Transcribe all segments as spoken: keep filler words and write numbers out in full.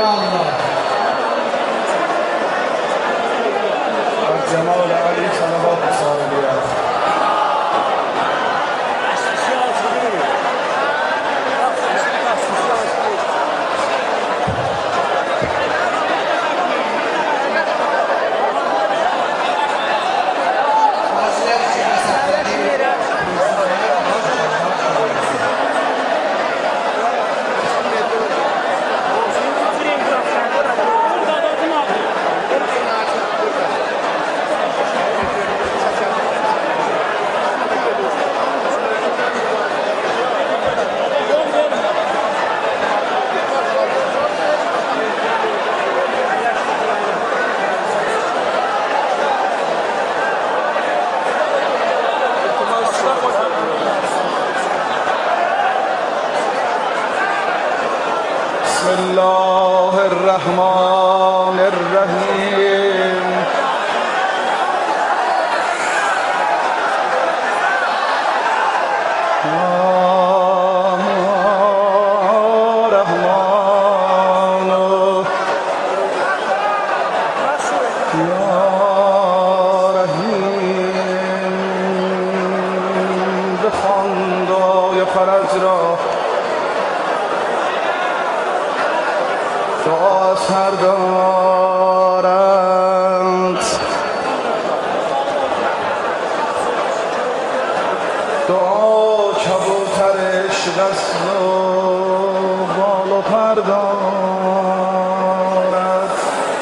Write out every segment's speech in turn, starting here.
Allah. Cemal Ali salavat sahibi. بسم الله الرحمن الرحیم رحمان یا رحیم بخواند آیه فرج را دعا سر دارند دعا کبوتر عشق است و بال و پر دارد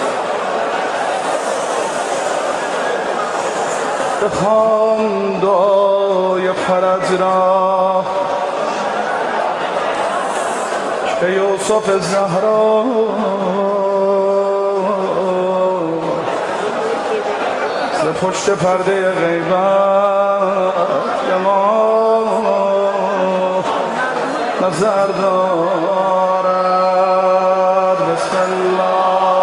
بخوان دعای فرج را که یوسف زهرا ز پشت پرده غیبت ما نظر دارد. بسم الله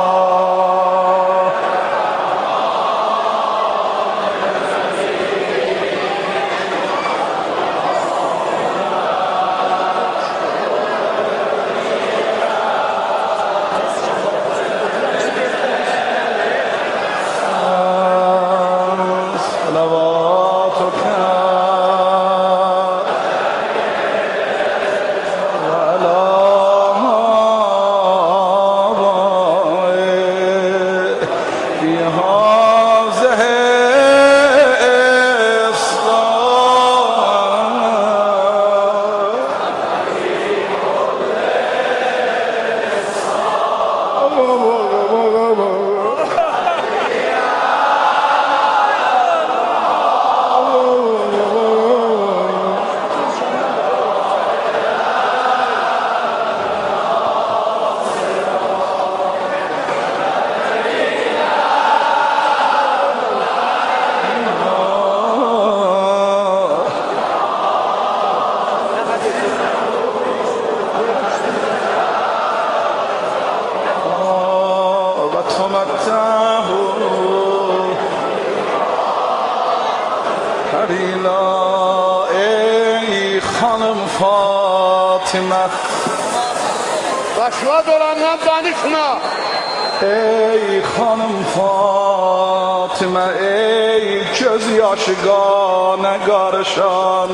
ای خانم فاطمه Başına dolandan danışma. ای خانم فاطمه ای göz yaşı qana qarışan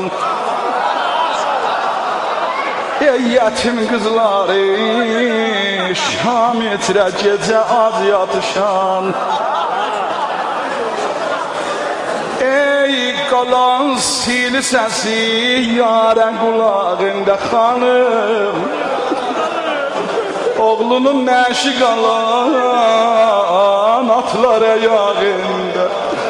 ey yetim qızları şam etirə gecə az yatışan ey qalan sil səsi yarə qulağında xanım oğlunun nəşi qalan atlar ayağında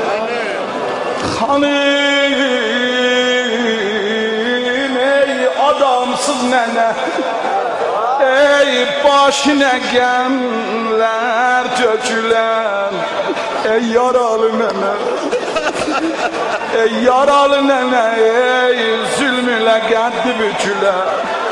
xanım ey adamsız nənə ey başına qəmlər tökülən ey yaralı nənə ey yaralı nənə ey zülm ilə qəddi bükülən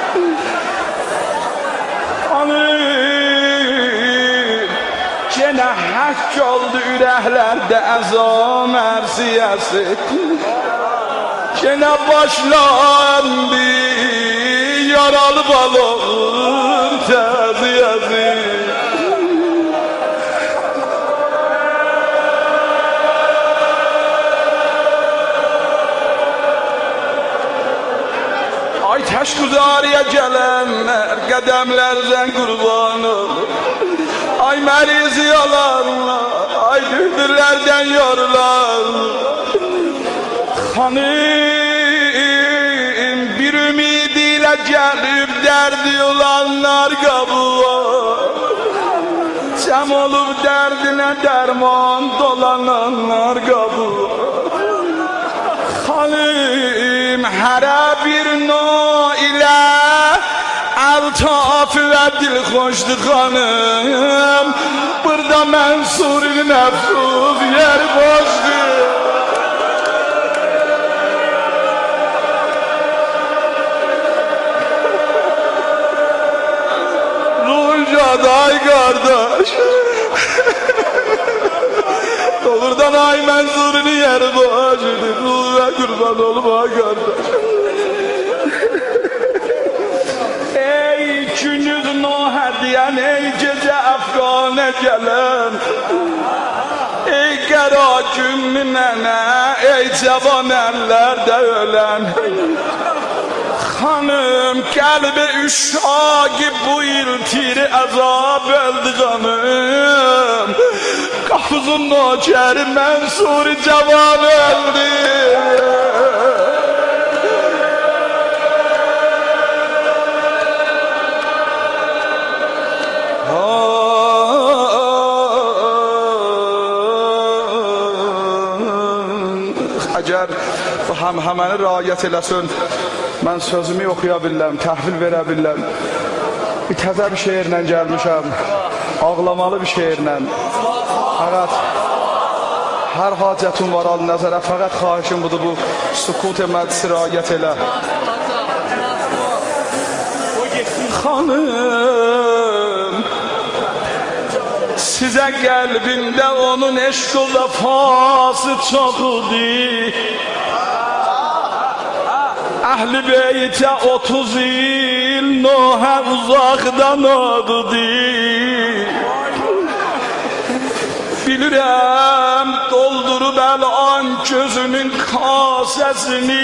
Gene hak oldu ürəklerde əzam ərsiyəsi Gene başlandı yaralı balığın təziyəsi edenler qədəmlərdən qurban olur. Ay mərizi yalanlar, ay dürdürlərdən yorular. Xanım bir ümidiyle gelip derdi olanlar qabığa. Cəm olub dərdinə dərman dolananlar qabığa. Xanım hərə bir no ilə Altaf ve dil hoşdu hanım. Burada Mansur'un nefsuz yer boşdu. Rujaday kardeş. Doğrudan ay Mansur'un yer boşdu. Ruh ve kurban olma kardeş. Gündüz nohediyen ey gece Afgan'a gelen. Ey qara gün mənə, ey cavan əllərdə ölən. Xanım qəlbi üşaqı bu il tiri əzab öldü xanım. Qafuzun nökəri Mansur cavan öldü. Əgər bu həmhəməni riayət eləsin, mən sözümü oxuya biləm, təhvil verə biləm. Bir təzə bir şeirlə gəlmişəm, ağlamalı bir şeirlə. Fəqət hər hacətum var al nəzərə, fəqət xahişim budur bu sükut-i məclisi riayət elə. Xanım, size kalbimde onun eşk o vefası çoxudur. Əhl-i beytə otuz il Nuhə uzaqdan odur. Bilirəm doldurub əl-an gözünün kasəsini.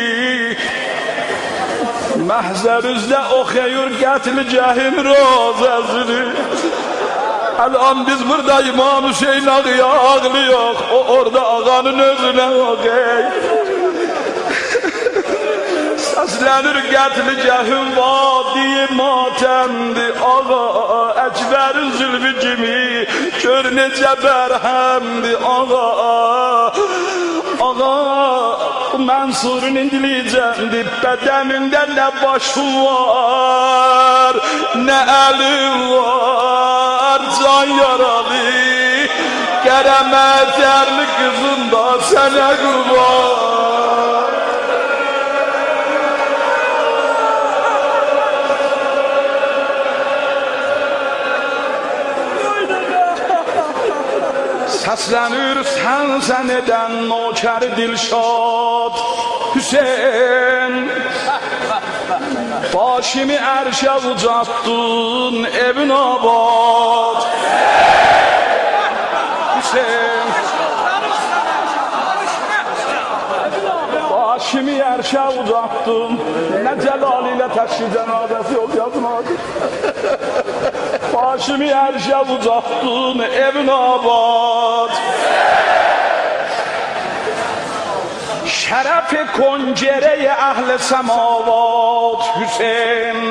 Məhzər üzdə oxuyur qətl-i cəhim rozəsini. Əl-an biz burada İmam Hüseyin ağıya ağlıyor. O orada ağanın özüne ağay. Səslənir qətl-i cəhim vadi matəmdi. Ağa Əkbərin zülmü kimi gör necə bərhəmdi. Ağa Ağa Mansur'un indilicəmdi. Bədənində nə başı var, nə əli var. Can yaralı, Qərəmət ərli qızın da sənə qurban. Səslənir sən sən edən nökər Dilşad Hüseyin. Başımı ərşə ucattın evin abad Hüseyin. Başımı ərşə ucattın. Nə Celal ilə təşri cənazəsi ol yazmadı. Başımı ərşə ucattın evin abad. Şərəf koncere-i əhl-i səmavat Hüseyin.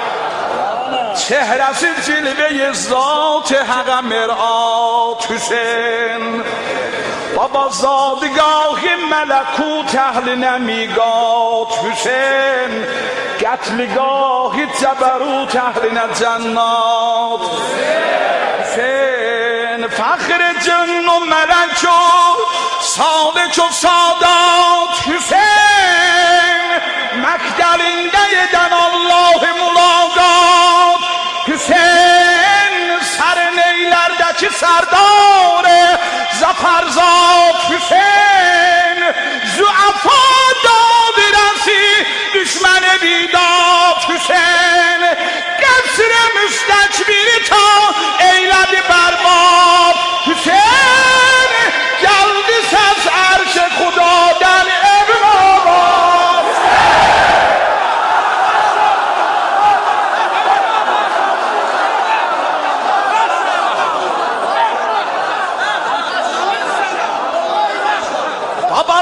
Çehresi cilve-i zat-ı həqə mir'at Hüseyin. Baba zadgah-ı mələkut əhlinə miqat Hüseyin. Qətligah-ı cəbərut əhlinə cənnat Hüseyin. Fəxr cinn و mələk و sadık و sadat Hüseyin. Məktəlində edən Allah mulaqat Hüseyin. Sərin eylərdəki sərdar zafarzat Hüseyin. Züəfa dadirəsi düşməni bidat Hüseyin. Qəsr-i müstəkbiri ta eylədi bərbad Hüseyin. Gəldi səs ərş-i xudadan evin abad.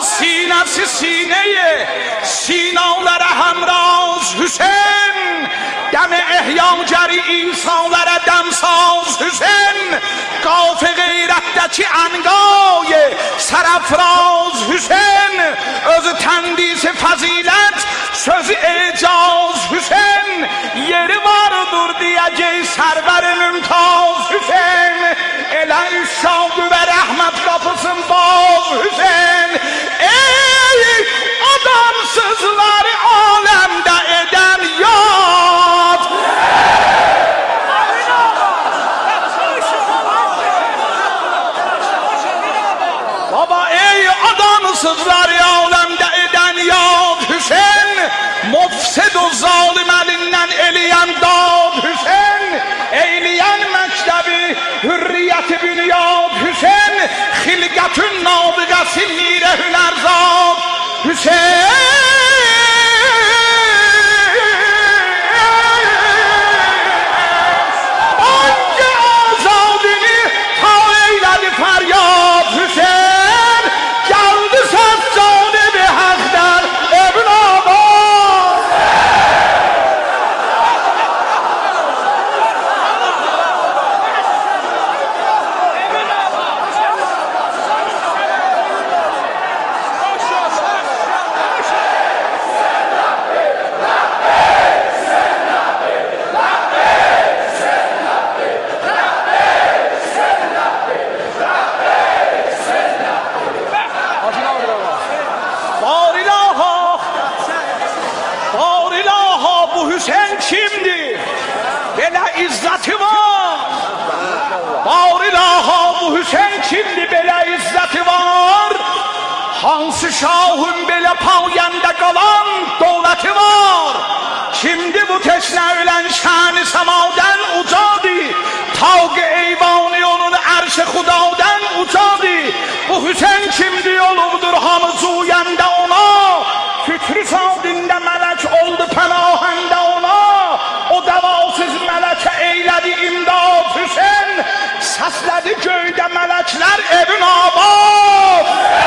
sinəsi sinəyə, sinalara həmraz Hüseyn, dəmi ehyamgəri insanlara dəmsaz Hüseyn, qaf-ı qeyrətdəki ənqay sərəfraz Hüseyn, özü təndisi fəzilət, sözü ecaz Hüseyn, yeri vardır deyəcək sərvər-i mümtaz Hüseyn, elə üşşağı və rəhmət qapısın baz Hüseyn, ey adamsızları aləmdə edən yad. Baba ey adamsızları aləmdə edən yad Hüseyn, mufsid o zalim əlindən eləyən dad Hüseyn, eyləyən məktəbi hürriyyəti bünyad Hüseyn, xilqətün nabiqəsi mirə hünərzad Hüseyn. Hangi azadini ta eylədi fəryad Hüseyn, gəldi səs canibi həqdər evin abad. Hüseyin kimdir? Belə izzəti var. Barilaha bu Hüseyin kimdir? Belə izzəti var. Hansı şahın belə payəndə qalan dövləti var? Kimdir bu teşnə ölən şəni səmadən ucadır? Tavq-ı eyvani onun ərş-i xudadan ucadır. Bu Hüseyin kimdir? Olubdur hamı zuyəndə ona. Fütrü sadində mələk oldu pənahəndə ona. O dəvasız mələkə eylədi imdad Hüseyin. Səslədi göydə mələklər evin abad.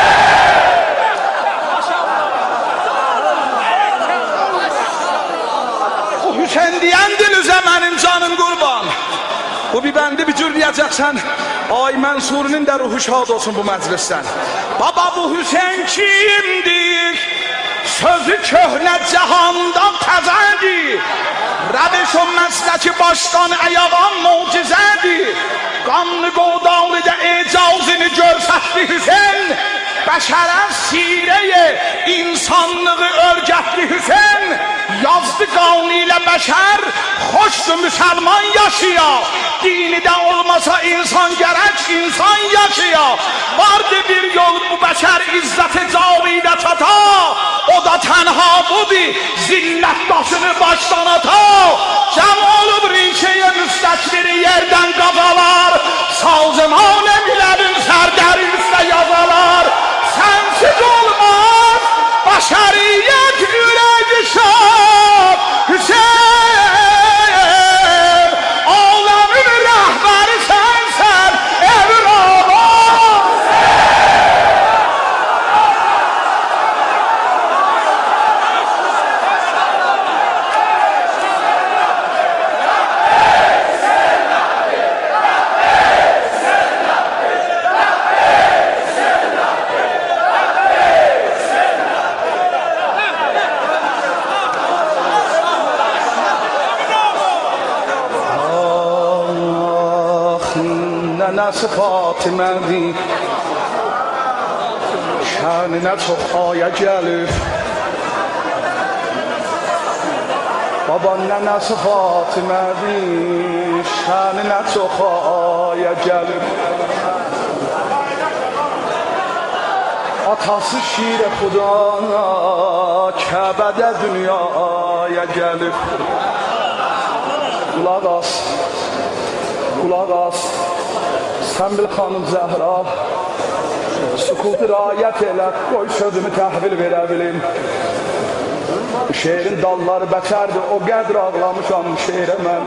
Bu Hüseyin deyəndir üzə mənim canım qurban. Bu bir bəndi bir cür deyəcəksən. Ay Mənsurinin də ruhu şad olsun bu məclisdən. Baba bu Hüseyin kimdir? Sözü köhnə cahandan təzədir. Rəbiş o məsləki başdan əyağan mucizədir. Qanlı qovdalıda ecazını görsətdi Hüseyin. Bəşərə sirəyə insanlığı örgətdi Hüseyin. Yazdı qanlı ilə bəşər, xoşdur müsəlman yaşaya. Dini də olmasa insan gərək insan yaşaya. Vardı bir yol bu bəşər izzəti cavidə çata. O da tənha budur, zillət daşını başdan ata. Cəm olub rişəyə müstəkbiri yerdən qazalar. Sazıman emilərin sərdəri üstə yazalar. Sənsiz olmaz, bəşəriyyət ürəyi şad Hüseyin. Aləmin rəhbəri sənsən, evin abad. Nənəsi Fatimədir, şəninə çox aya gəlir. Baba nənəsi Fatimədir, şəninə çox aya gəlir. Atası şir xuda, Kəbədə dünyaya gəlir. Qulaq as, qulaq as. Sən bil xanım Zəhra, sükutu rayət elə, qoy sözümü təhvil verə bilim. Şeirin dalları bəkərdir, o qədr ağlamışam şeirə mən.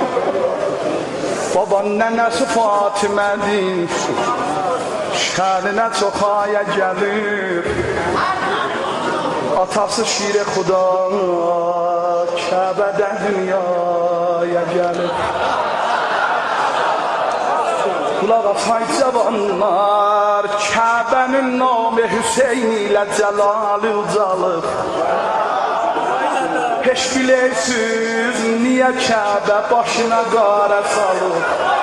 Baba nənəsi Fatimədir, şəninə çox aya gəlir. Atası şire xuda Kəbədən dünyaya gəlib. Qulaq asay cavanlar, Kəbənin namı Hüseyin ilə Cəlalı ucalıb. Heç biləysiz, niyə Kəbə başına qara salıb?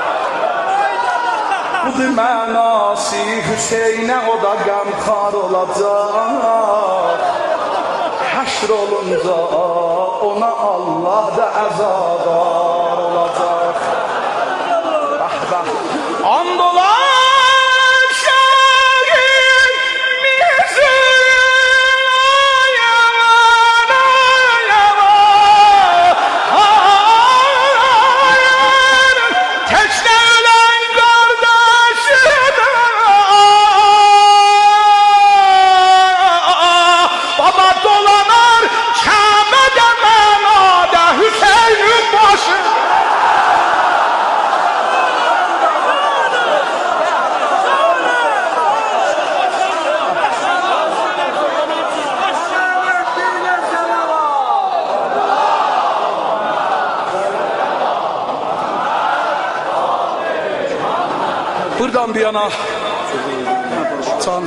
Budur mənası Hüseynə, o da qəmxar olacaq. Həşr olunca ona Allah da əzadar olacaq. Bəh bəh. And olan şəhid bizim ayağına yavar. Təklə ölən qardaşıdır. Baba dolanar Kəbədə mənada Hüseynin başı. Buradan bir yana can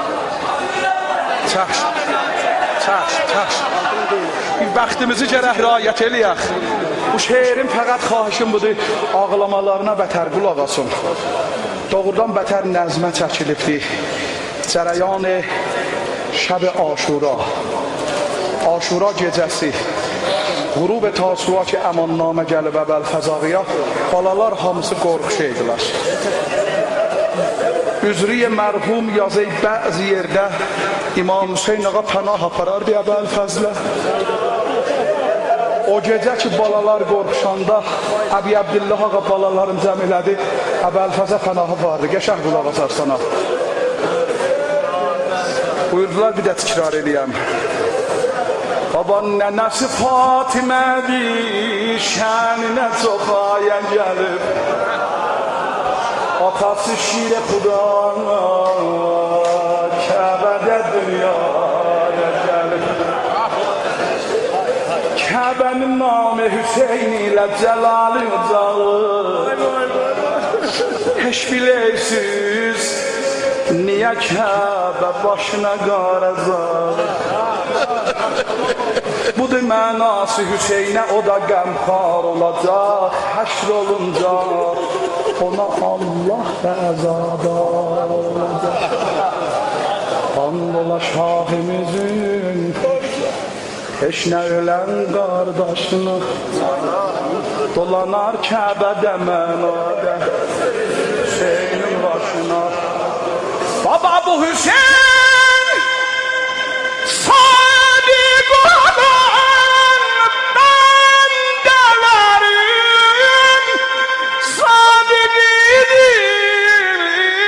çəş çəş çəş bir bəxtimizi gərək riayət eləyək. Bu şeirin fəqət xahişim budur, ağlamalarına bətər qulaq asın. Doğrudan bətər nəzmə çəkilibdir. Cərəyan-ı şəb-i Aşura, Aşura gecəsi, Qurub-ı Tasua ki əmannamə gəlib Əbəlfəzağıya, balalar hamısı qorxuş eydilər. Üzriye mərhum yazı bəzi yerdə İmam Hüseyin ağa pənah aparardı Əbəlfəzlə. O gecə ki balalar qorxuşanda Əbi Abdillah ağa balalarını cəm elədi, Əbəlfəzə pənahı vardı. Qəşəng qulaq asarsana. Buyurdular, bir də təkrar eləyəm. Baban nənəsi Fatimədir, şəninə çox ayə gəlib. Atası şire xuda Kəbədə dünyaya gəlib. Kəbənin namı Hüseyin ilə Cəlalı ucalıb. Heç biləysiz, niyə Kəbə başına qara zalıb? Budur mənası Hüseynə, o da qəmxar olacaq. Həşr olunca ona Allah da əzadar olacaq. And ola şahimizin heç nə ölən qardaşını dolanar Kəbədə mənada Hüseynin başına. Baba bu Hüseyin sadiq olan bəndələrin sadiqidir.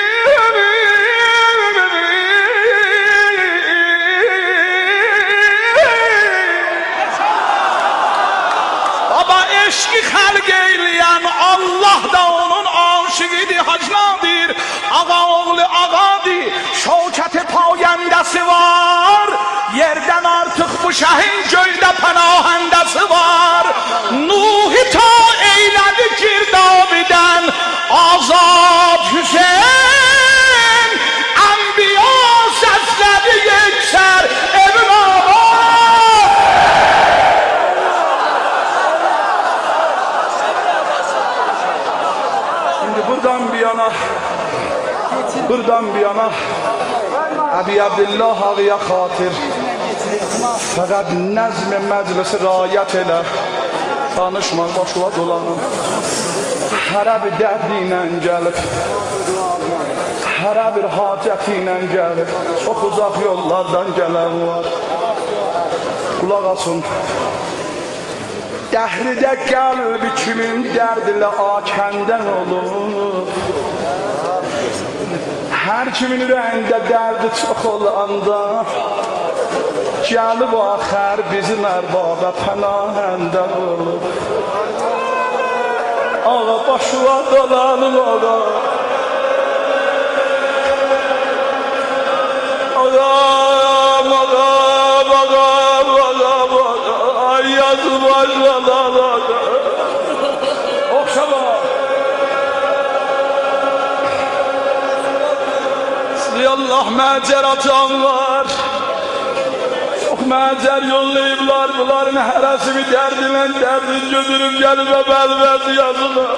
Baba eşki xəlq eyləyən Allah da onun aşıqidir, hacnadir. Ağa oğlu ağadır, şevkət-i payəndəsi var. Yerdən artıq bu şəhin göydə pənahəndəsi var. Nuhi ta eylədi Girdavidən azad Hüseyin. Ənbiya səslədi yeksər evin ağır. Şimdi buradan bir yana Buradan bir yana Əbi Abdillah ağıya xatir fəqət nəzm-i məclisi rayət elə. Danışma başına dolanın. Hərə bir dərdi ilə gəlib, hərə bir hacəti ilə gəlib. Çox uzaq yollardan gələn var. Qulaq asın. Dəhridə qəlbi kimin dərdilə akəndən olur. Hər kimin ürəyində dərdi çox olanda gəlib axər bizim ərbaba pənahəndə olur. Ağa başına dolanın ağa, ağa balalar. Okşama. Allah məcer atanlar. Çok məcer yollayıblar. Bunların hərəsini dərdinlə dərdin götürüb gəlib əbəlbəz yazılar.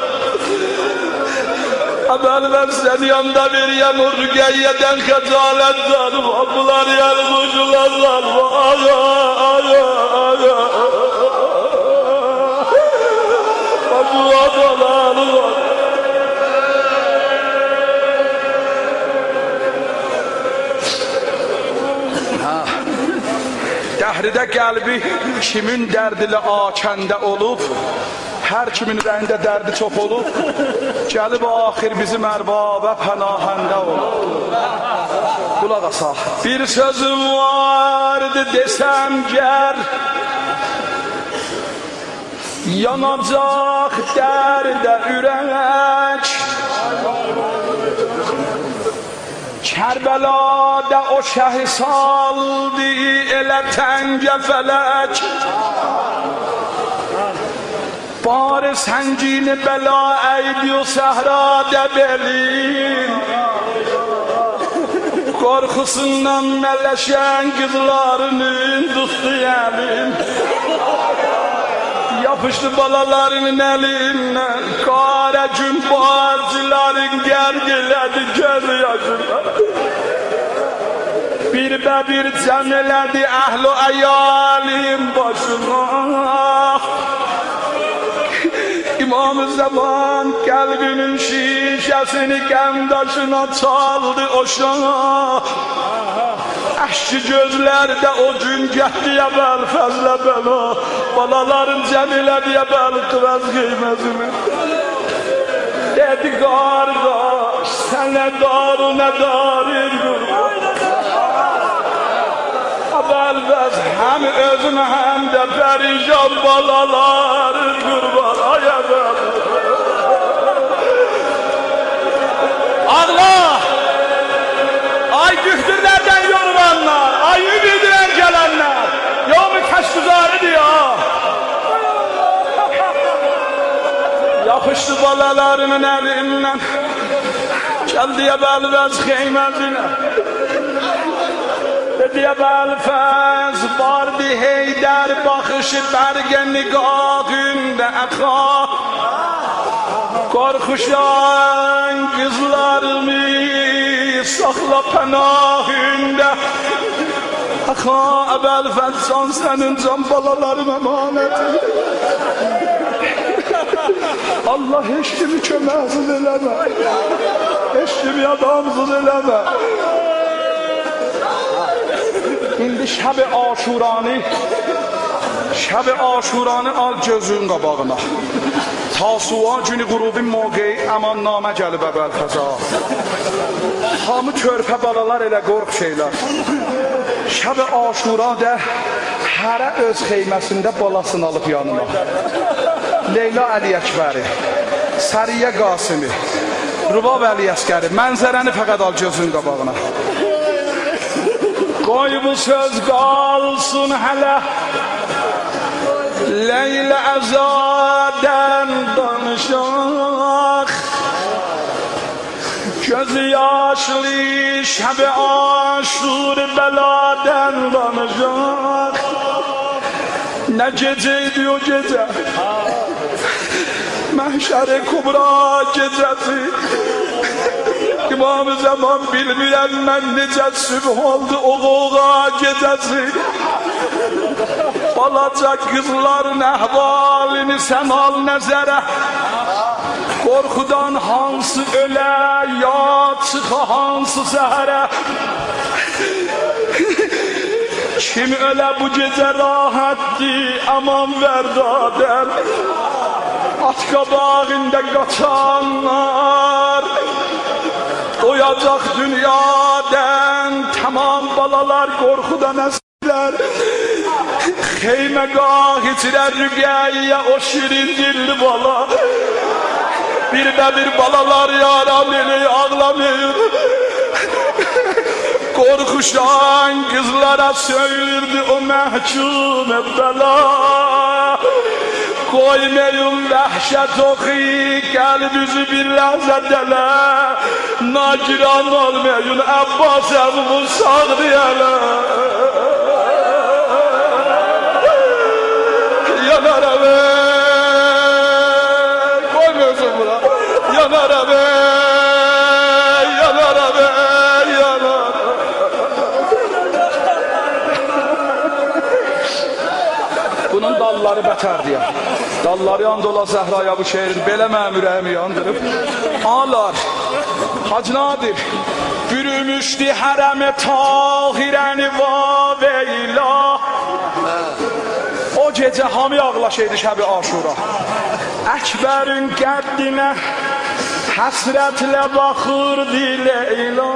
Əbəlbəz səni yanda veriyən o rüqəyyədən xəcalətdən. Bunlar yer quşularlar. Aya, aya, aya. Bu adalar var. Dəhridə qəlbi kimin dərdilə akəndə olub, hər kimin ürəyində dərdi çox olub, gəlib axir bizim ərbabə pənahəndə olub. Qulaq asaq. Bir sözüm vardı desəm gər, yanacaq dərdə ürək, Kərbəlada o şəhi saldı elə təngə fələk, bari səngini bəla əydi o səhrada belin, qorxusundan mələşən qızlarının tutdu əlin, yapışdı balalarının əlindən, qara gün bacıların qərq elədi göz yaşına. Bir bə bir cəm elədi əhl-i əyalin başına. İmam-ı Zaman qəlbinin şişəsini qəmdaşına çaldı oşağa. Əşki gözlərdə o gün gətdiyə bəl fəzlə bəla, balaların cəmilədiyə bəl qıvəz qeyməsini. Dedi qardaş, sənə daru nə darir qurban. Əbəlbəz həm özünə həm də pərişan balaların qurban. Ay əbəl. Allah! Ay gühdürlərdən yorulanlar, ay ümidirən gələnlər, yomu kəşgüzarıdır ya. Yapışdı balalarının əlindən, gəldiyə bəlvəz xeyməzinə. Dediyə bəlfəz, vardı heydər baxışı bərgə niqahündə əxa. Qorxuşan qızlarımı saxla pənahündə. Əxa əbəlfəz can sənin can balalarım əmanəti. Allah heç kimi köməksiz eləmə, heç kimi adamsız eləmə. İndi şəb-i aşuranı, şəb-i aşuranı al gözün qabağına. Tasua günü qurubin moqeyi əmannamə gəlib əbəlfəza. Hamı körpə balalar elə qorx şeylər. Şəb-i aşura də hərə öz xeyməsində balasını alıb yanına. Leyla Əli Əkbəri, Səriyə Qasimi, Rubab Əli Əskəri, mənzərəni fəqət al gözün qabağına. Qoy bu söz qalsın hələ, Leyla əzadən danışaq, gözü yaşlı şəb-i aşur bəladən danışaq. Nə gecəydi o gecə, Məhşər-i Kubra gecəsi. İmam-ı Zaman bilməyən mən necə sübh oldu o qoğa gecəsi. Balaca qızların əhvalini sən al nəzərə, qorxudan hansı ölə, ya çıxa hansı səhərə. Kim ölə bu gecə rahatdir, aman vərdadər. At qabağında qaçanlar doyacaq dünyadan, tamam balalar qorxudan əsirlər. Xeymegah içrə rüqəyyə o şirin dilli bala. Bir də bir balalar yaram eli ağlamayır. Qorxuşan qızlara söylürdü o məhkum bəla. Koymayın vəhşət oxi, qəlbüzü bir ləzzətələ. Nagiran olmayın, Əbbas əvvun sağdiyələ. Yanar əvə, koymuyorsun buna. Yanar əvə, yanar əvə, yanar. Bunun dalları bətərdir ya. Dalları yandola Zəhraya bu şehrin belə mənim ürəyimi yandırıb. Ağlar, Hacı Nadir, bürümüşdü hərəmi tahirəni vaveyla. O gecə hamı ağlaşıydı şəbi Aşura. Əkbərin qəddinə həsrətlə baxırdı Leyla.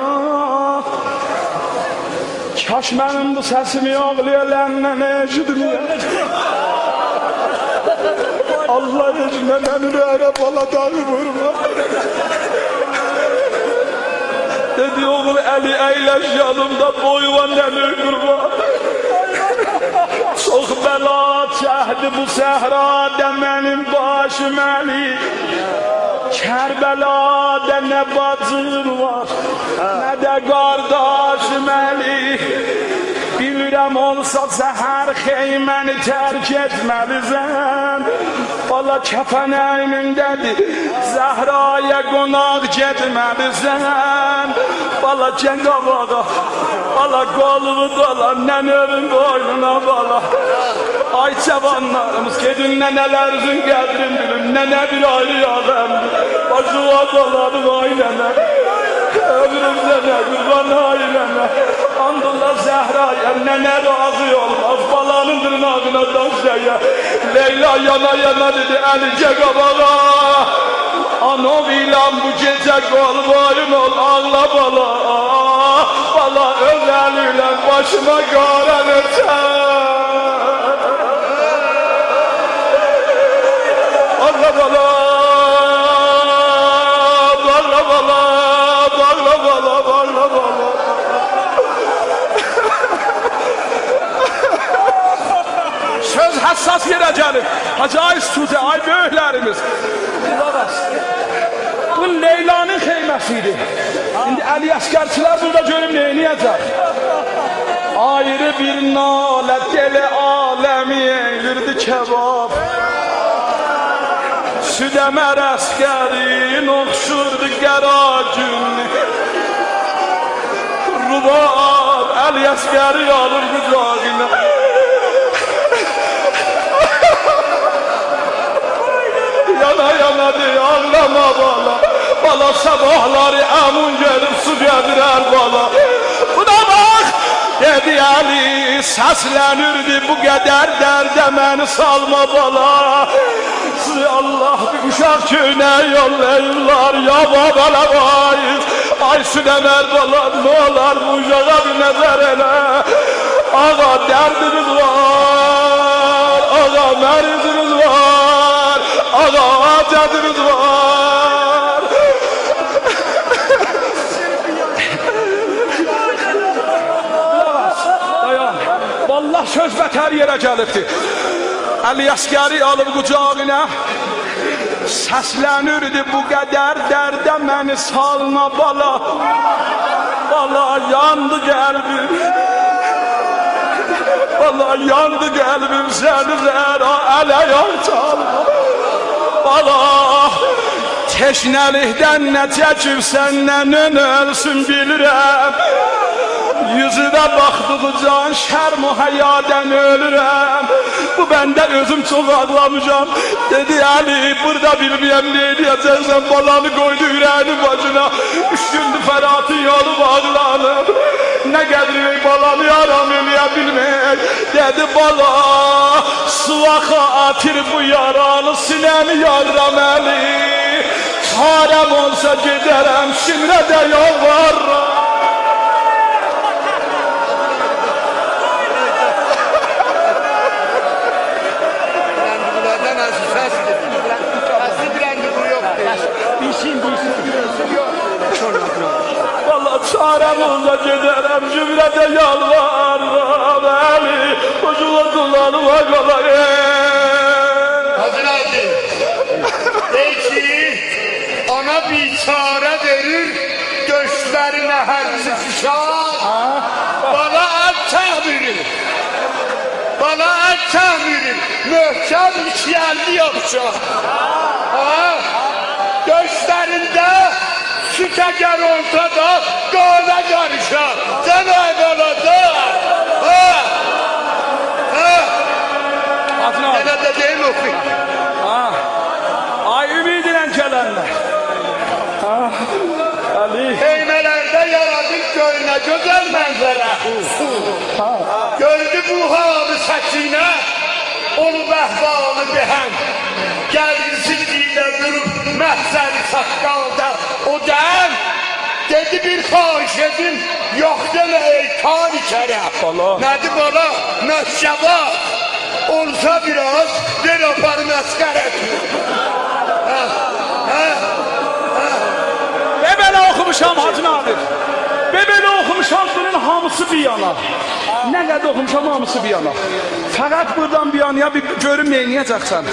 Kaş mənim bu səsimi ağlayaləndən eşitməyəm. Allah eşitmə mənim ürəyinə baladağı vurma. Dedi oğul Əli əyləş yanımda boyva nəni qurban. Çox bəla çəhdi bu səhradə mənim başım Əli. Kərbəladə nə bacın var, nə də qardaşım Əli. Bilirəm olsa səhər xeyməni tərk etməlisən. Valla kəfən əynindədir, Zəhraya qonaq getməlisən. Valla gən qabağa, valla qoluğu dola, nənərin boynuna bala. Ay cavanlarımız, gedin nənələrinizin qədrin bilin, nənə bir ayrı yağımdır. Başıva doladım ay nənə, ömrümdə nə qurban ay nənə. Andullah Zəhraya nənə razı olmaz, balanın dırnağına daş dəyə. Leyla yana yana dedi Əlicə qabağa. Anam ilan bu gecə qol boyun ol, ağla bala. Bala öz əliyle başıma qaran ötər. Ağla bala, ağla bala, ağla bala, ağla bala. Söz hassas yerə gəlir. Hacı ay Sude, ay böyüklərimiz. Bu Leyla'nın xeyməsiydi. İndi Əli Əsgərçilər burada görüm neyniyəcək. Ayrı bir nalə deli aləmi eylirdi kebab. Südəmər əskərin oxşurdu qəracün. Rubab Əli Əsgəri alır qucağına. Yana yana dey ağlama bala. Bala sabahları əmun gelip su gedirər bala. Buna bax, dedi Əli, səslənirdi bu qədər dərdə məni salma bala. Sizi Allah bir uşaq köyünə yollayırlar, ya babala vayız. Ay Südəmər bala, ne olar bu uşağa bir nəzər elə. Ağa dərdimiz var, ağa mərizimiz var, ağa acadımız var. Dayan, vallahi söz bətər yerə gəlibdir. Əli Əsgəri alıb qucağına, səslənirdi bu qədər dərdə məni salma bala. Bala yandı qəlbim, bala yandı qəlbim səni zəhra ələ yartalma. Bala teşnəlikdən nə çəkib səndən ölsün bilirəm. Yüzüne baxdıqcan şərm o həyadən ölürəm. Bu bəndə özüm çox ağlamışam. Dedi Əli, burada bilməyəm ne edəcəksən. Balanı qoydu ürəyinin başına. Üç gündür Fəratın yolu bağlanıb. Nə qədri balanı yaram eləyə bilmək. Dedi bala, suvaxa atir bu yaralı sinəni yarram Əli. Çarəm olsa gedərəm, şimrə də yalvarram. Vallahi çarəm olsa gedərəm, cümrə də yalvarram Əli. Ucula kullanıma kolay. Hazreti. Dey ki, ana biçare verir göğslerine her sıkışar. Bana et tahmirir. Bana et tahmirir. Möhkem işyerli yapacak. Göğslerinde süt eğer olsa da gana karışar. Sen hayvanada. Ha? Ha? Yine de değil okuyun. Ay ümidinle gelenler. Ali. Heymelerde yaradık göyüne güzel mənzərə. Gördü bu halı səkine, onu bəhvalı behən. Gəlgisi dilə durub məhzəri saqqalda o dəm. Dedi bir xahiş edin, yox demə ey kan içərə. Nədir bala? Məşşəba. Olsa biraz, ver apar məskər et. Ve belə oxumuşam Hacı Nadir. Ve belə oxumuşam bunun hamısı bir yana. Nə qədər oxumuşam hamısı bir yana. Fəqət buradan bir yanaya bir görüm neyniyəcəksən.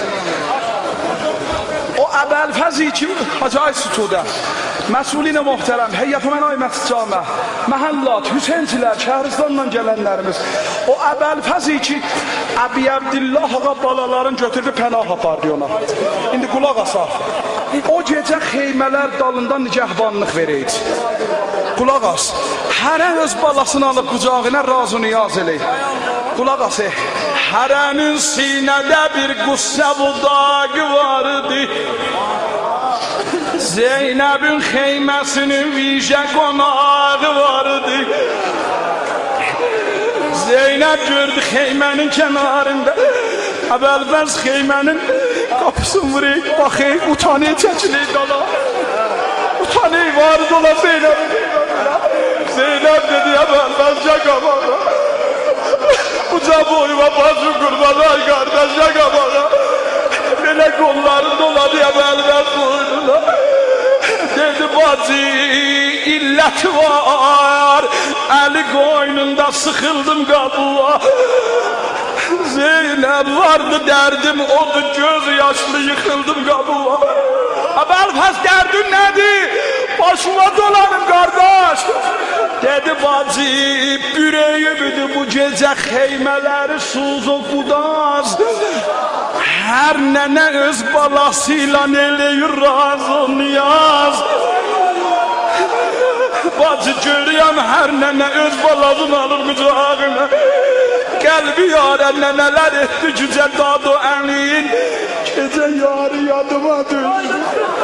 O Əbəlfəzi ki Hacı Sütudə, məsulin-i muhtərəm, Heyyət-i Məscid Camə, məhəllat, Hüseynçilər, Şəhristanla gələnlərimiz, o Əbəlfəzi ki Əbi Əbdillah ağa balaların götürüb pənah apardı ona. İndi qulaq asaq. O gecə xeymələr dalında nigəhbanlıq verəydi. Qulaq as. Hərə öz balasını alıb qucağına razı niyaz eləyir. Qulaq as. Hərənin sinədə bir qussə budağı vardı. Zeynəbin xeyməsinin vicə qonağı vardı. Zeynəb gördü xeymənin kənarında. Əvvəlbəz xeymənin qapısını vurayım, baxayım, utanayım, çəkilir dala. Utanayım, vardı ola Zeynəb. Zeynəb dedi, əvvəlbəzcə qabağa. Uca boyuma bacı qurban, ay qardaşca qabağa. Belə qolların doladı, əvvəlbəz boynuna. Dedi, bacı, illəti var, əli qoynunda sıxıldım qabığa. Zeynəb vardı dərdim, odu göz yaşlı yıxıldım qabığa. Əbəlfəz dərdin nədir? Başıma dolanım qardaş. Dedi bacı, büreyimdi bu gecə xeymələri suzu budaz. Hər nənə öz balasıyla eləyir razı niyaz. Bacı görüyəm hər nənə öz balasını alır qucağına. Qəlbi yarə nənələr etdi gücə dad o əlin. Gecə yarı yadıma düşdü.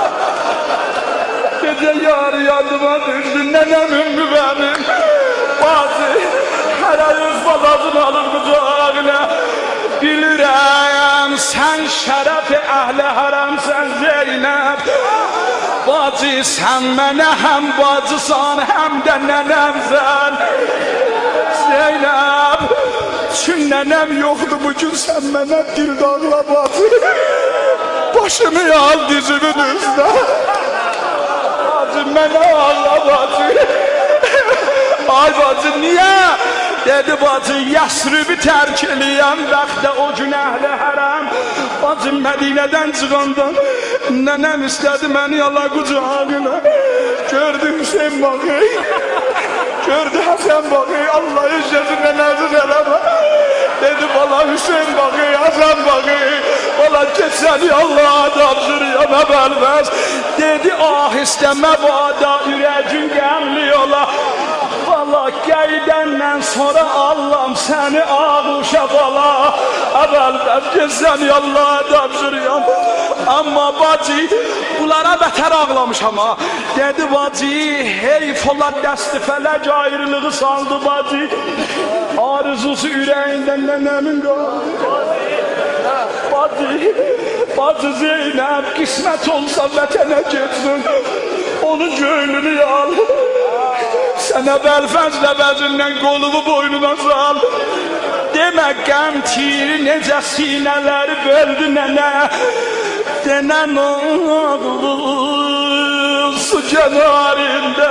Gecə yarı yadıma düşdü. Nənəmin mübənim. Bacı hərə öz balasını alır qucağına. Bilirəm sən şərəf-i əhli hərəmsən Zeynəb. Bacı sən mənə həm bacısan həm də nənəmsən Zeynəb. Çün nənəm yoxdur bugün sən mənə dil dağla bacı. Başımı al dizimin üstə. Bacı mənə ağla bacı. Ay bacı niyə? Dedi bacı Yəsribi tərk eləyəm vaxtda o gün əhli hərəm. Bacı Mədinədən çıxanda nənəm istədi məni ala qucağına. Gördü Hüseyin bağı. Gördü Həsən bağı. Allah'ın sözü nənəzi nələmə. Dedi bala Hüseyin bağı, Həsən bağı. Bala geçsəni Allah'a tapşırıyam əbəlməz. Dedi ah istəmə bada ürəcün qəmli ola. Bala gəydəndən sonra Allah'ım səni ağuşa bala. Əvvəldən gezəni Allah'a tapşırıyam. Amma bacı bunlara bətər ağlamışam ha. Dedi bacı heyf ola dəsti fələk ayrılığı saldı bacı. Arzusu ürəyindən nənəmin qaldı. Bacı, bacı Zeynəb qismət olsa vətənə getsin. Onun göynünü al. Sənə bəlfəzlə vəzindən qolumu boynuna sal. Demə qəm tiri necə sinələri böldü nənə. Denən oğlu su kənarında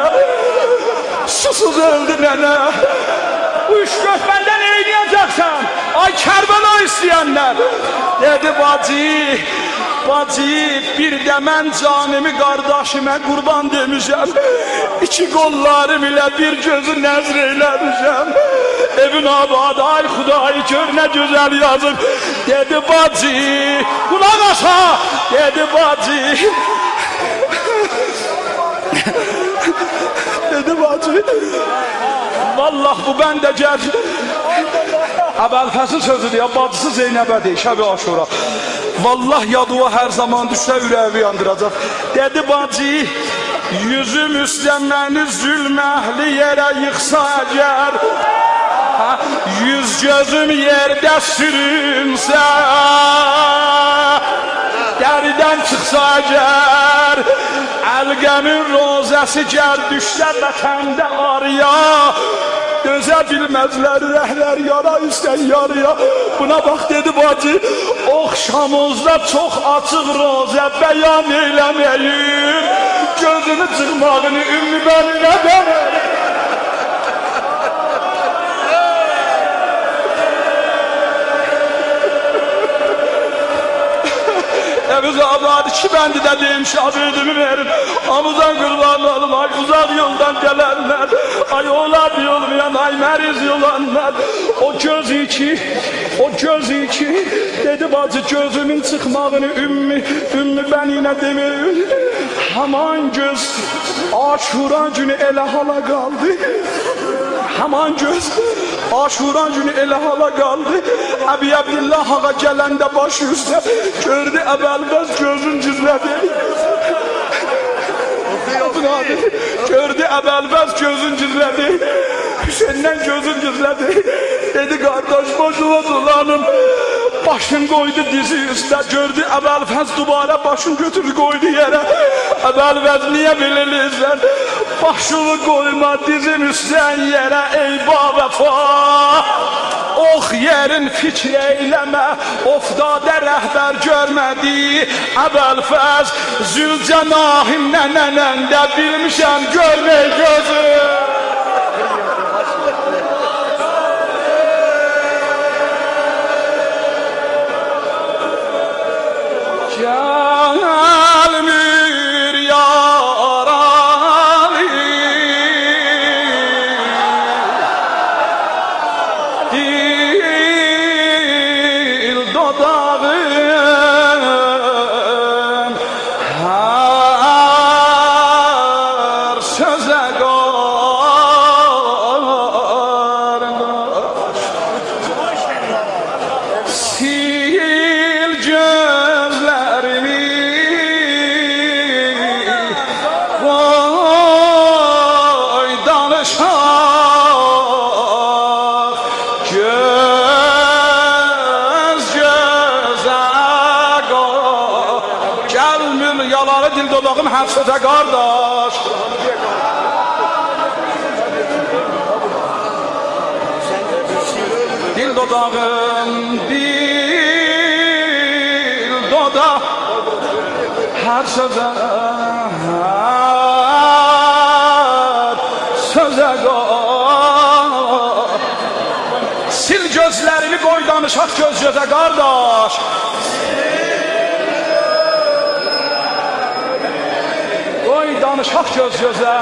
susuz öldü nənə. Bu üç götməndən eynəyəcəksən. Ay Kərbəlayı istəyənlər. Dedi bacı, bacı, bir də mən canımı qardaşımə qurban demişəm. İki qollarım ilə bir gözü nəzr eyləmişəm. Evin abadı, ay Xuday gör nə gözəl yazıb. Dedi bacı, qulaq asa, dedi bacı. Dedi bacı, vallah bu bəndə gəl. Əbəlfəsin sözüdür ya, bacısı Zeynəbədir, Şəbi Aşura. Vallah yadıva hər zaman düşsə ürəvi yandıracaq. Dedi bacı, yüzüm üstə məni zülməhli yerə yıxsa əgər, yüz gözüm yerdə sürünsə, dəridən çıxsa əgər, əlqəmin rozəsi gəl düşsə vətəndə arıya, dözə bilməzlər rəhlər yara üstən yarıya. Buna bax dedi bacı, oxşamızda çox açıq rozə bəyan eləməyir, gözünü çıxmağını ümmü bəninə dənər. Eviz abadı iki bəndi də deyim, şabidimi verin. Amuzan qurbanlı olun, ay uzaq yoldan gələnlər, ay oğlan yolmayan, ay məriz yolanlar. O göz iki, o göz iki, dedi bacı gözümün çıxmağını ümmü, ümmü bəninə demir. Haman göz Aşura günü elə hala qaldı. Haman göz Aşura günü elə hala qaldı. Əbi Abdillah ağa gələndə başı üstə gördü əbəlbəz gözün cizlədi. Gördü əbəlbəz gözün cizlədi. Hüseyndən gözün cizlədi. Dedi qardaş boşuna dolanım. Başın qoydu dizi üstə, gördü əbəlfəz dubara başın götürü qoydu yerə. Əbəlfəz niyə bilirsən? Başını qoyma dizim üstən yerə, ey ba-vəfa. Ox yerin fikr eyləmə, ofdadə rəhbər görmədi. Əbəlfəz Zülcənahin nənənəndə bilmişəm görmək gözü. Gelmir yaralı dil dodağım, her söze kardeş. Sil gözlerimi, koy danışak, göz göze koy. Gelmir yalanı dil dodağım her söze kardeş. Dil dodağım, dil doda, her söze, her söze koy. Sil gözlerimi koy danışak göz göze kardeş. Koy danışak göz göze.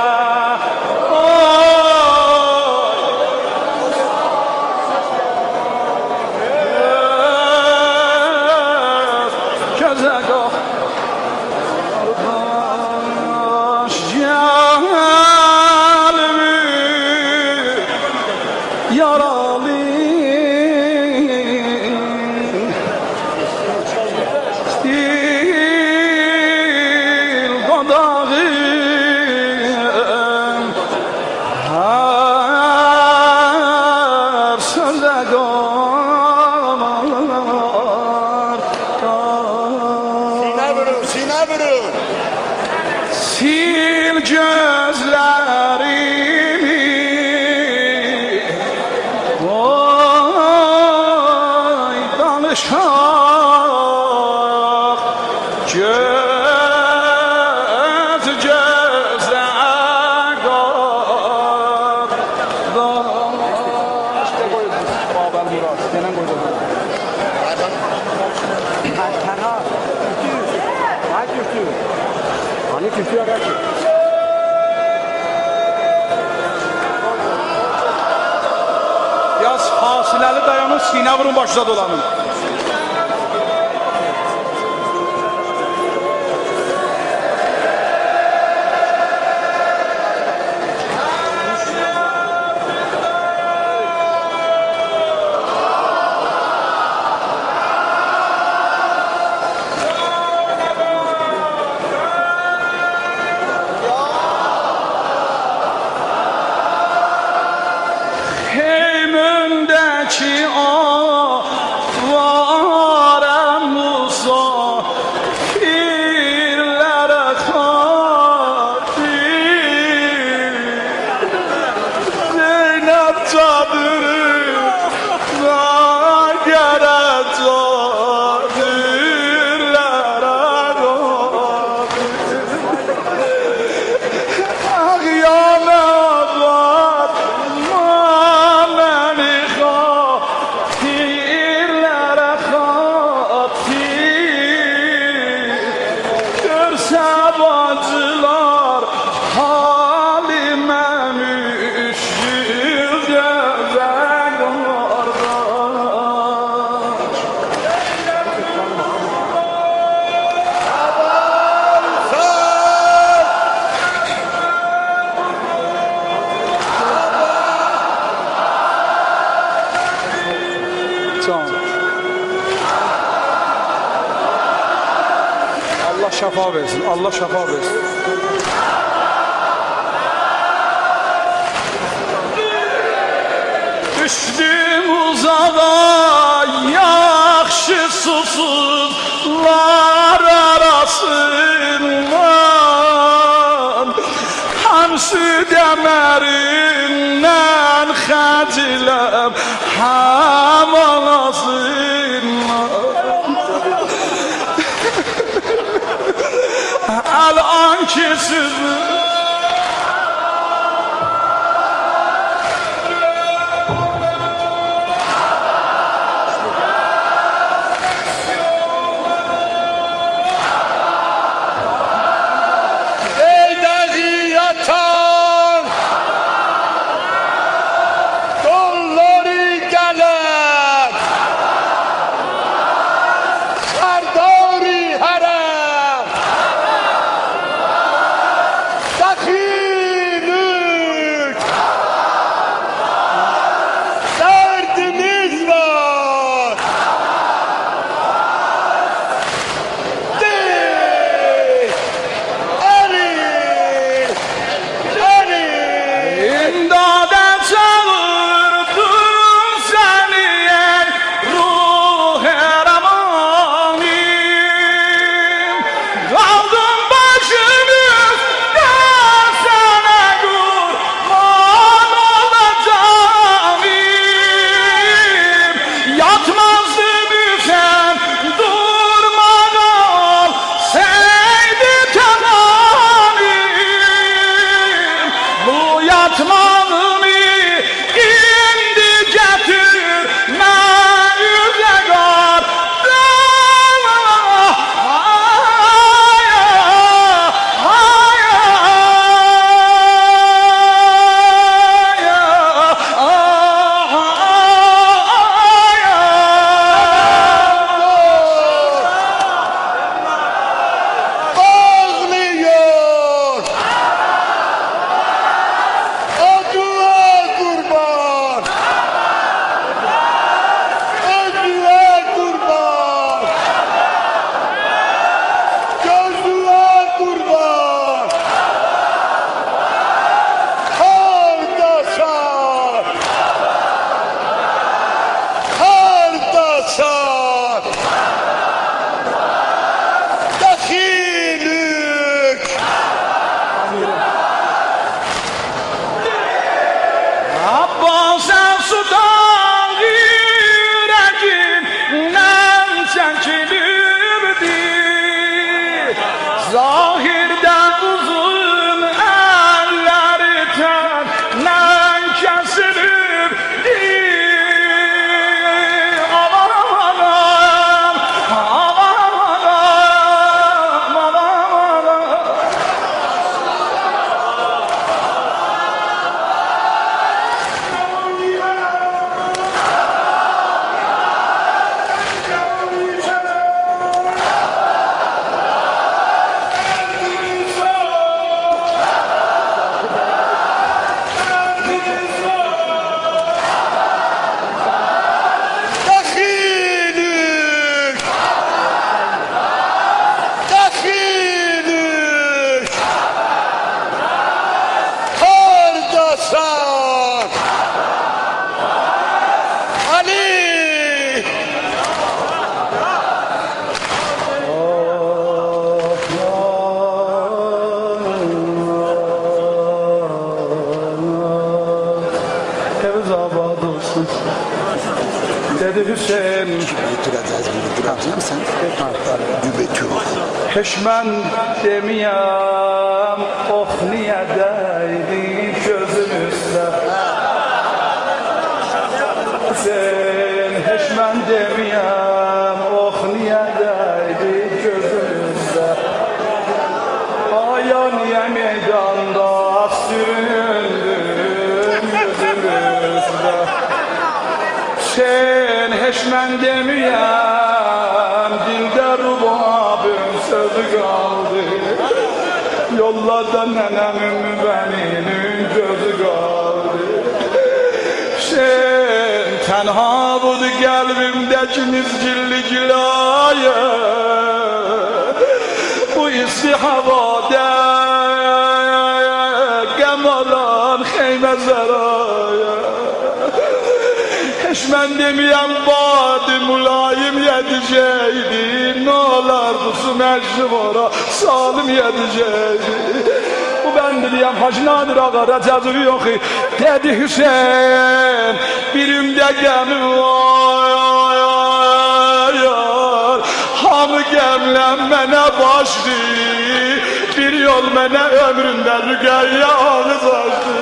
Yaralı dil dodağım, Yaz fasiləli dayanın, sinə vurun, başda dolanın. Heymündəki avarəm musafirlərə xatir Zeynəb çadırı gərə çadırlərə xatir Ağyanə Sabacılar halime müşkül gözəl qardaş Can Allah şəfa versin, Allah şəfa versin. Düşdüm uzağa, yaxşı susuzlar arasından Hamsı dəmərindən xəciləm, həm anasından Al-an ki sizi Ey dağı yatan Dolları gələn Sardari hərəm Daxilük Dərdimiz var Deyil Eril Eril İmdada çağırdım səni ey ruh eramanım Qaldım başımız sənə qurban olacağım Yatmazdım sən durmadan seydi tamamım Bu yatmağımı indi getir mən üzə qardım Ay, Bağlıyor Odu olsun. Dedi Hüseyin, hiç ben demeyem, oh niye değdi gözümüzde. Hüseyin, hiç ben demeyem, oh niye değdi gözümüzde. Aya niye meydanda süründüm gözümüzde. Sen hiç ben demeyem, dilde rubabın sözü kaldı. Yollarda nenemin benim gözü kaldı. Sen tenha budu kalbimdeki mizgilli cilaya. Bu isli havada kemalan xeyme zaraya. Hiç ben demeyem badi mulayim yediceydi. Ne olardı su mecbura salim yediceydi. Bu ben diyem Hacı Nadir Ağa Recep yok. Dedi Hüseyin birimde gemim var. Hamı gemlenmene başlı. Bir yol mene ömrümden rügayya ağız açtı.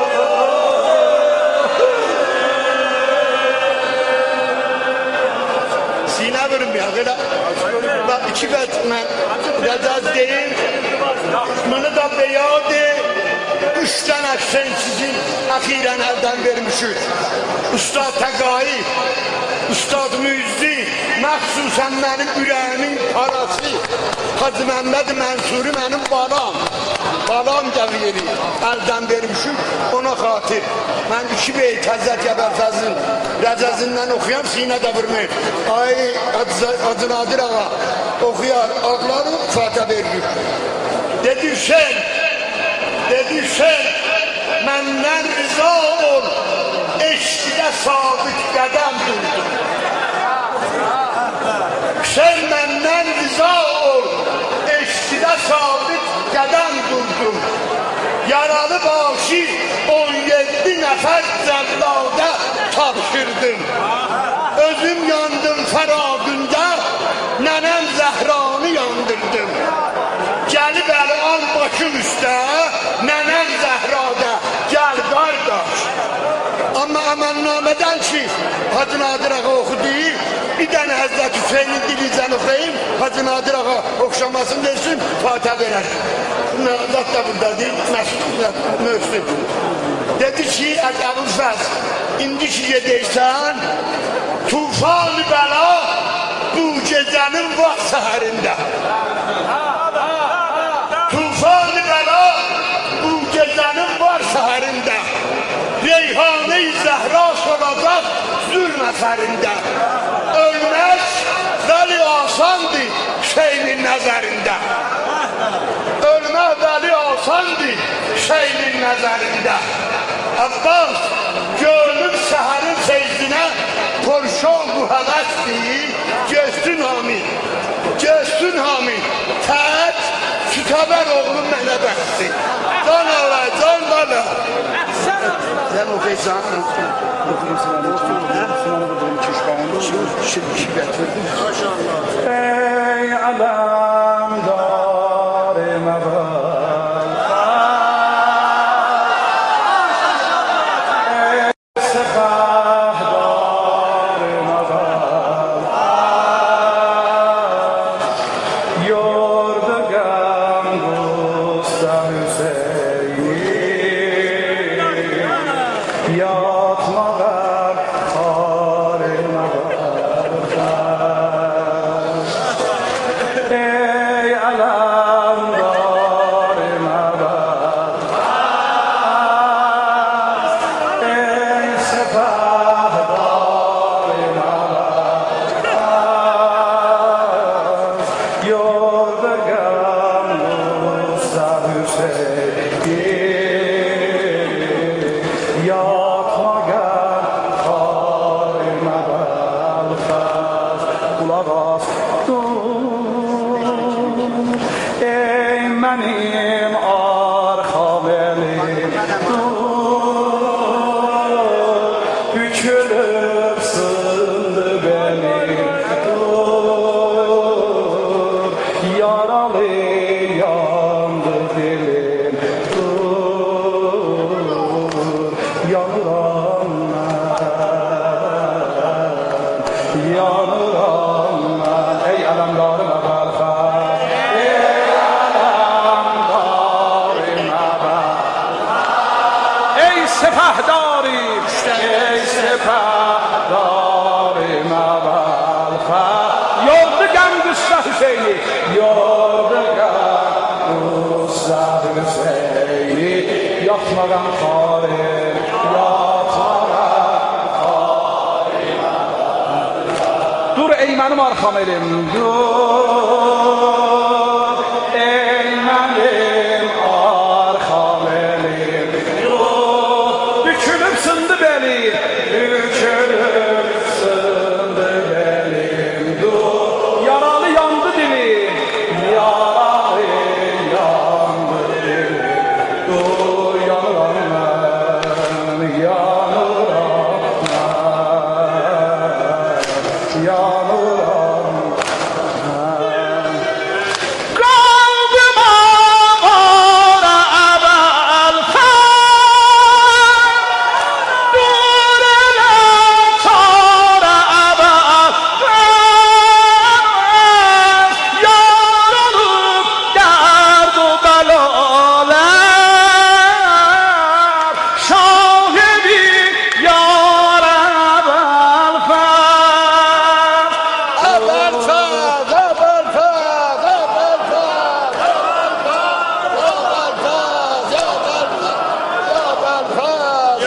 Sine verin bir hakira. Bak iki bet ben Recep değil. Bunu da beyadı. Üç tane sensizin ahiren elden vermişiz. Ustad Tegai, Ustad Müzzi, məxsusən mənim ürəyimin parası. Hacı Məhəmməd Mənsuri mənim balam. Balam gəviri əldən vermişim ona xatir. Mən iki beyt Həzrət Gəbərfəzin rəcəzindən oxuyam sinədə vurmayım. Ay Hacı Nadir Ağa oxuyar, ağları fatə verir. Dedi Hüseyin, dedi Hüseyin, məndən rıza ol, eşkidə sabit qədəm durdum. Hüseyin məndən rıza ol, eşkidə sabit qədəm durdum. Yaralı başı on yeddi nəfər cəllada tapşırdım. Özüm yandım fəraqında, nənəm Zəhranı yandırdım. Gəlib əli al başım üstə, nənəm Zəhrada, gəl qardaş. Amma əmənnamədən ki, Hacı Nadir Ağa oxudu, bir dənə Həzrət Hüseynin dilicən oxuyayım, Hacı Nadir Ağa oxşamasını versin, fatə verər. Zat da buradadır, Möhsün. Dedi ki, Əqəbülfəz, indi ki gedəysən, tufan-ı bəla bu gecənin vaxt səhərində. Tufan-ı bəla bu gecənin var səhərində. Reyhanı-i Zəhra solacaq zülm əsərində. Ölmək vəli asandır şeynin nəzərində. Ölmək vəli asandır şeynin nəzərində. Abbas, gönlüm səhərin feyzinə Porşol bu həvəsdir, göstün hamid, göstün hamid. Tət, Kütəbər oğlum mənə bəxtdir. Can Allah, can bana. Sen okuysan, okuyayım sana. Sana buradayım iki üç bağımda. Şimdi işi getirdim. Ey alem dar-ı mebal. Ey sefah dar-ı mebal. Yordu gam gusta Hüseyin. Yatmalar karına bakar. سپهداریم ای سپهداریم اول خط یادگم دوست حسینی یادگم دوست حسینی yatmadan xalim yatmadan xalim dur ey mənim arxam elim dur ey mənim arxam elim dur bükülüb sındı belim bükülüb sındı belim dur yaralı yandı dilim yaralı yandı dilim dur yanıram mən yanıram mən yanıram mən qaldım avara əbəl xər dur elə çara əbəl xər yar olub dərd u bəlalər şahibi yar əbəl xər Abartaz, abartaz, abartaz, abartaz, abartaz,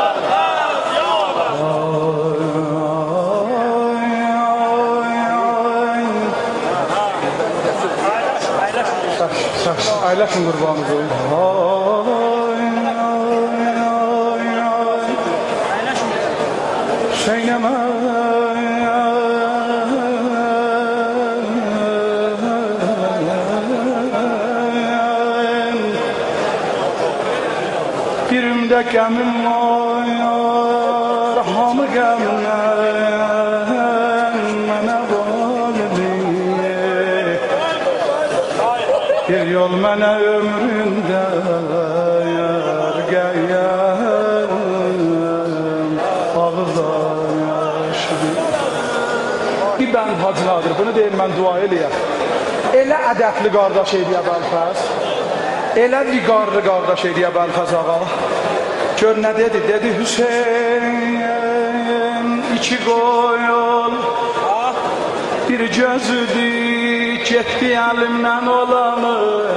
Aylaşın qurbanınızı. Şeyləmə birimdə qəmim var, hamı qəmdən mənə valideyim. Bir yol mənə ömründə yar gələm ağızda yaşlı. Bir bənd hacılardır, bunu deyim mən dua eləyəm. Elə ədəbli qardaş eləyə Bəlfəz, elə viqarlı qardaş eləyə Bəlfəz ağa. Gör nə dedi, dedi Hüseyin iki qoyul bir gözüdür, getdi əlimdən olanı.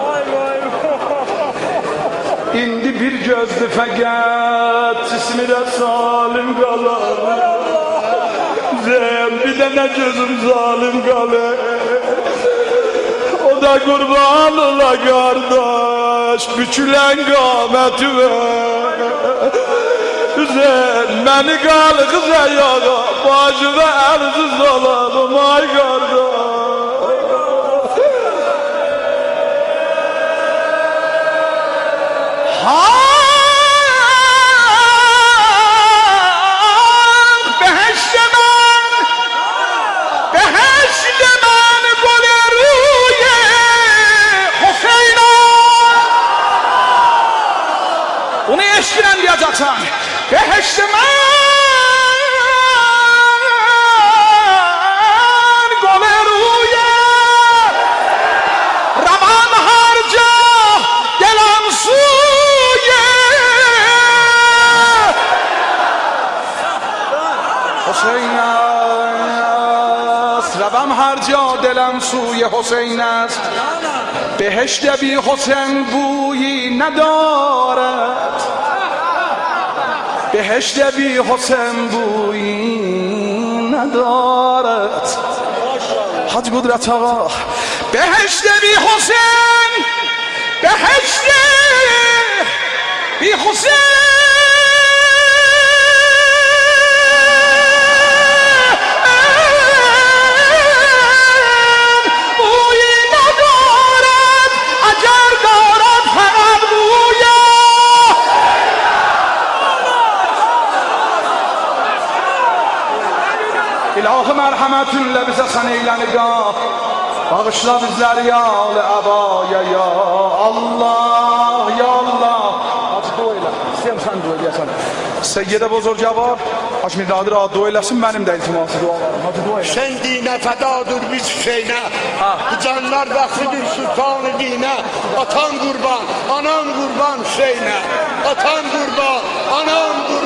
İndi bir gözdür fəqət, cismi də salim qalır. Zem bir dənə gözüm zalim qalır. O da qurban ola qardaş, bükülən qaməti ver. Zem məni qalı qız ayağa, bacıda əlsiz olalım ay qardaş. Bunu eşkiren diyeceksin. Behişt men gole ruye Ravan harca gelen suye Hüseyin است روم هر جا دلم سوی حسین است بهشت بی حسین بویی ندارد بهشت بی حسین بویی ندارد حاج قدرت آقا بهشت بی حسین بهشت بی حسین İlahi merhametinle bize sen eylənigah Bağışla bizleri ya Əbaya ya Allah ya Allah Hacı bu elə İstəyəm sən dua edəsən Seyyidə Bozorga var. Haşmi Nadir adı dua eləsin, mənim də iltiması dualarım. Hadi dua elə. Sen dine fedadır biz Hüseyin'e. Bu canlar vakfidir sultanı dine. Atan kurban, anan kurban Hüseyin'e. Atan kurban, anan kurban.